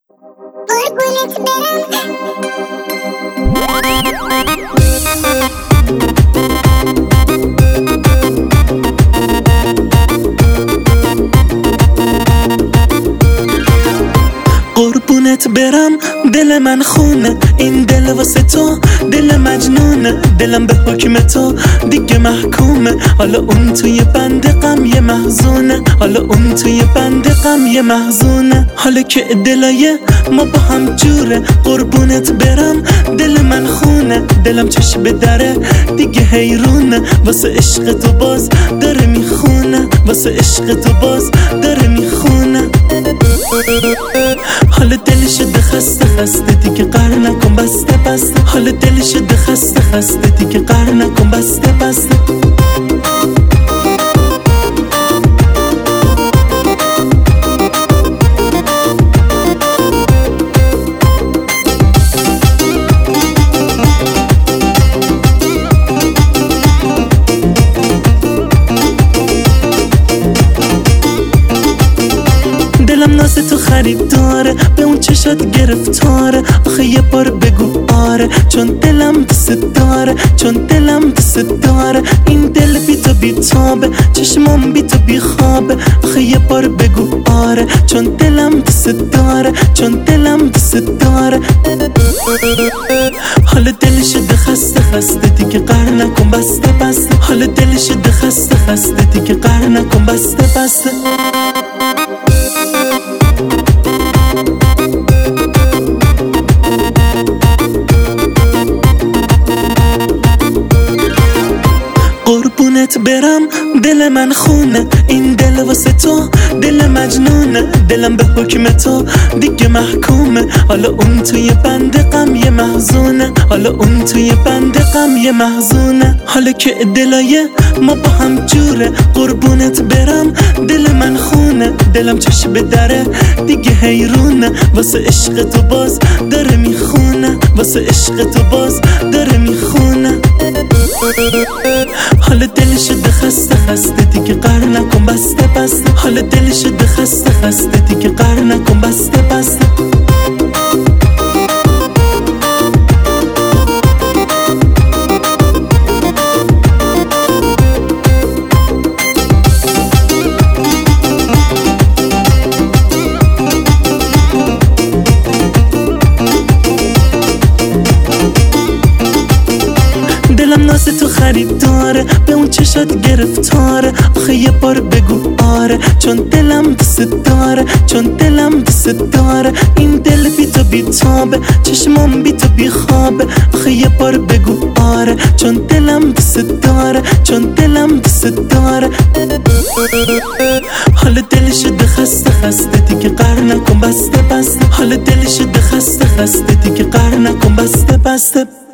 قربونت برم قربونت برم دل من خونه، این دل واسه تو دل مجنونه، دلم به حکم تو دیگه محکومه، حالا اون توی بند غم یه محزونه، حالا اون توی بند غم یه محزونه، حالا که دلای ما با هم جوره. قربونت برم دل من خونه، دلم چشم به دره دیگه حیرونه، واسه عشق تو باز داره میخونه، واسه عشق تو باز داره میخونه. حالا دل شده خسته خسته دیگه قهر نکن بسته بسته، حالا دل شده خسته خسته دیگه قهر نکن بسته بسته. دلم ناز تو خریداره، به اون چشات گرفتاره، آخه یه بار بگو آره، چون دلم دوست داره، چون دلم دوست داره. این دل بی تو بی تابه، چشمام بی تو بی خوابه، آخه یه بار بگو آره، چون دلم دوست داره، چون دلم دوست داره. حالا دل شده خسته خسته دیگه قهر نکن بسته بسته، حالا دل شده خسته خسته دیگه قهر نکن بسته بسته. قربونت برم دل من خونه، این دل واسه تو دل مجنونه، دلم به حکم تو دیگه محکومه، حالا اون توی بند غم یه محزونه، حالا اون توی بند غم یه محزونه، حالا که دلای ما با هم جوره. قربونت برم دل من خونه، دلم چشم به دره دیگه حیرونه، واسه عشق تو باز داره میخونه، واسه عشق تو باز داره میخونه. حالا دل شده خسته خسته دیگه قهر نکن بسته بسته، حالا دل شده خسته خسته دیگه قهر نکن بسته بسته. دلم ناز تو خریداره، به اون چشات گرفتاره، آخه یه بار بگو آره، چون دلم دوست داره، چون دلم دوست داره. این دل بی تو بی تابه، چشمام بی تو بی خوابه، آخه یه بار بگو آره، چون دلم دوست داره، چون دلم دوست داره. حالا دل شده خسته خسته دیگه قهر نکن بسته بسته، حالا دل شده خسته خسته دیگه قهر نکن بسته بسته.